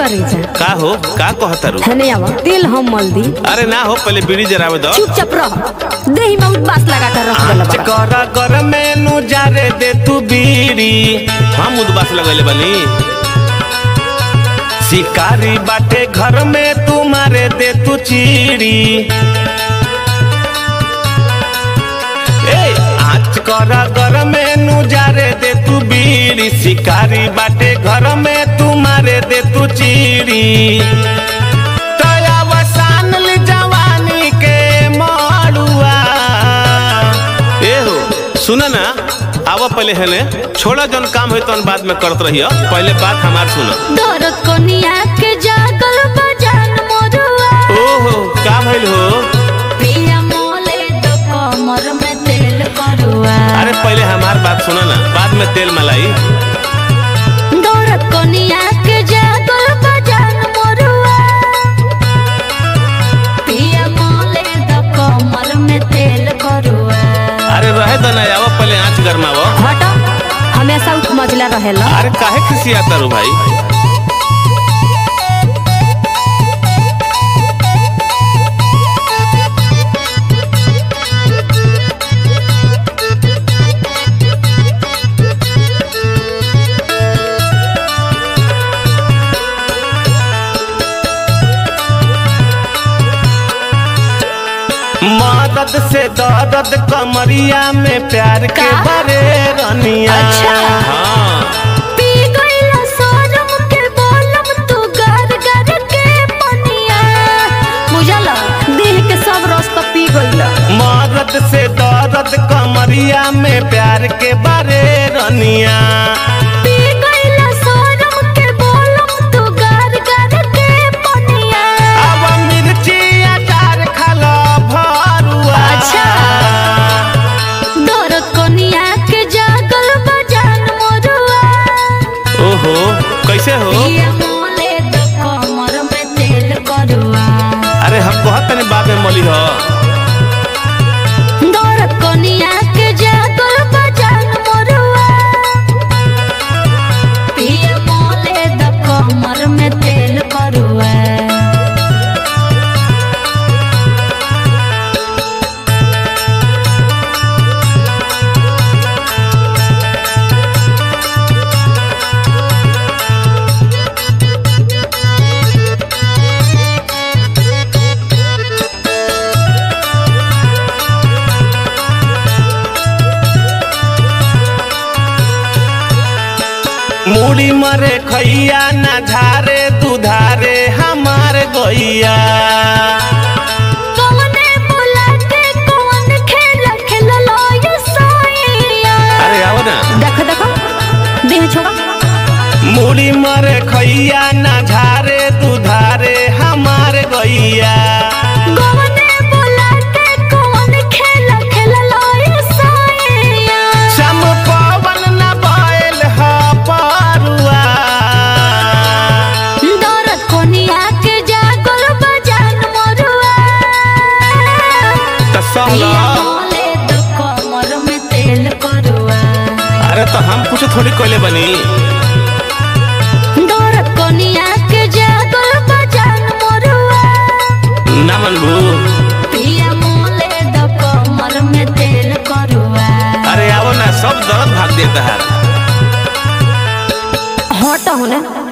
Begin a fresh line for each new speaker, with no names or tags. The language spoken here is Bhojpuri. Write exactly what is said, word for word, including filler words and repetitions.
करे जा
का हो का कहतारू
है नहीं आवा तेल हम मल दी।
अरे ना हो पहले बीड़ी जरावे दो।
चुपचाप रह देही में उबास लगा कर रख देला बा।
कर कर मेनू जारे दे तू बीड़ी हम उदबास लगले बनी। शिकारी बाटे घर में तू मारे दे तू चीड़ी। ए आज कर कर मेनू जारे दे तू बीड़ी। शिकारी बाटे घर में तू मारे दे तू चीड़ी। सुना ना आवा पहले है ने छोड़ा जन काम है तो बाद में करत रहियो पहले बात हमार सुनो।
दर्द कोनिया के जागल बजान मोरुआ।
ओहो का भइल हो
पिया मोले तो कमर में तेल करुआ।
अरे पहले हमार बात सुनो ना बाद में तेल मलाई।
दर्द कोनिया के जागल बजान मोरुआ। पिया मोले तो कमर में तेल करुआ।
अरे रहे तो ना आवा पहले आँच गरमावो।
हटा हमेशा उठ मजला रहेला।
अरे काहे खिसियाता रू भाई। मदद से दर्द कमरिया में प्यार के बरे रनिया।
अच्छा
हाँ
पी गईला सोरम के बोलम तू गर गर के पनिया। बुझला दिल के सब रस तो पी गईला।
मदद से दर्द कमरिया में प्यार के बरे रनिया।
पी गईला सोरम के बोलम तू गर गर के पनिया।
अब मिर्ची अचार खालो भरुआ।
अच्छा दर्द कोनिया के जागल बजान मोरुआ।
ओहो कैसे हो
पिया मोले तो कमर में तेल करुआ।
अरे हम बहुत तनी बात में मली हो।
दर्द कोनिया के जागल बजान मोरुआ। पिया मोले तो कमर में तेल करुआ।
मुड़ी मरे खैया ना झारे दुधारे हमार गैया।
कौने बोला के कौन खेल खेललो ये सोइया।
अरे आओ ना
देख देखो देह छोड़ा।
मुड़ी मरे खैया ना झारे दुधारे हमार गैया।
कौने बोला के कौन खेल खेललो ये सोइया।
सम पवन ना बैल ह परुआ।
दर्द कोनिया के जागल बजान मोरुआ।
तो समझ
मोले तो कमर में तेल करुआ।
अरे तो हम कुछ थोड़ी कोले बनी।
दर्द कोनिया के जागल बजान मोरुआ।
ना मनबू
पिया मोले तो कमर में तेल करुआ।
अरे आओ ना सब दर्द भाग देता है।
हट होने